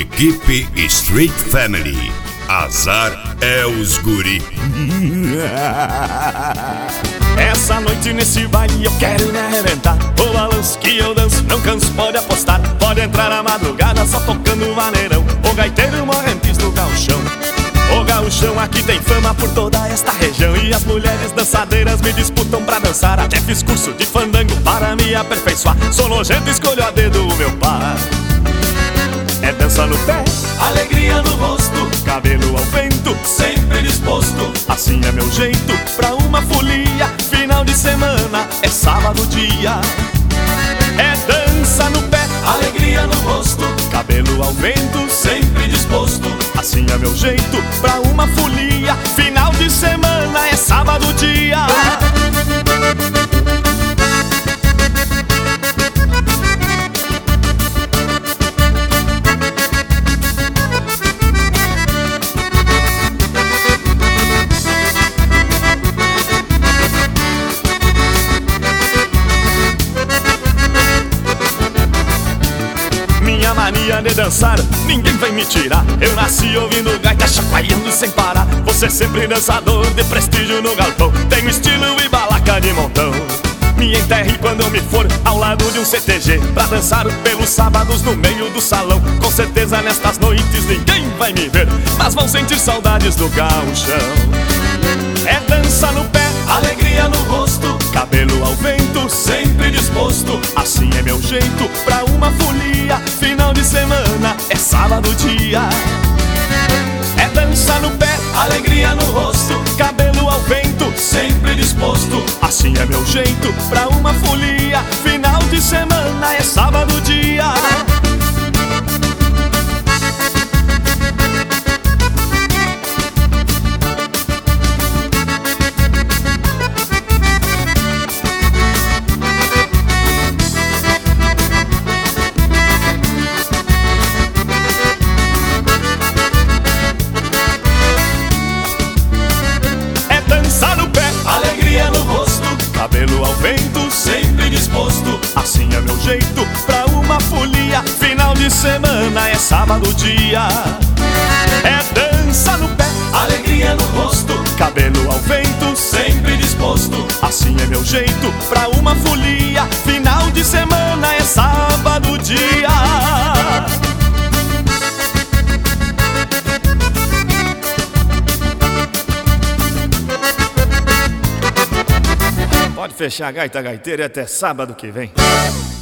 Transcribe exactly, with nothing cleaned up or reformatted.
Equipe Street Family. Azar é os guri. Essa noite nesse baile eu quero me arrebentar. O balanço que eu danço não canso, pode apostar. Pode entrar na madrugada só tocando maneirão. O gaiteiro morrentes do gauchão. O gauchão aqui tem fama por toda esta região. E as mulheres dançadeiras me disputam pra dançar. Até fiz curso de fandango para me aperfeiçoar. Sou nojento, escolho a dedo o meu par. É dança no pé, alegria no rosto, cabelo ao vento, sempre disposto. Assim é meu jeito pra uma folia. Final de semana é sábado dia. É dança no pé, alegria no rosto, cabelo ao vento, sempre disposto. Assim é meu jeito pra uma folia. Final de semana é sábado dia. Minha mania de dançar, ninguém vai me tirar. Eu nasci ouvindo gaita, chacoalhando sem parar. Você sempre dançador de prestígio no galpão. Tenho estilo e balaca de montão. Me enterre quando eu me for ao lado de um C T G pra dançar pelos sábados no meio do salão. Com certeza nestas noites ninguém vai me ver, mas vão sentir saudades do gauchão. É dança no pé, alegria no rosto, cabelo ao vento, sempre disposto. Assim é meu jeito pra uma folia. Final de semana é sábado dia. É dança no pé, alegria no rosto, cabelo ao vento, sempre disposto. Assim é meu jeito pra uma folia. Final de semana é sábado dia. Alegria no rosto, cabelo ao vento, sempre disposto. Assim é meu jeito pra uma folia. Final de semana é sábado dia. É dança no pé, alegria no rosto, cabelo ao vento, sempre disposto. Assim é meu jeito pra uma folia. Final de semana é sábado dia. Pode fechar a gaita gaiteira e até sábado que vem.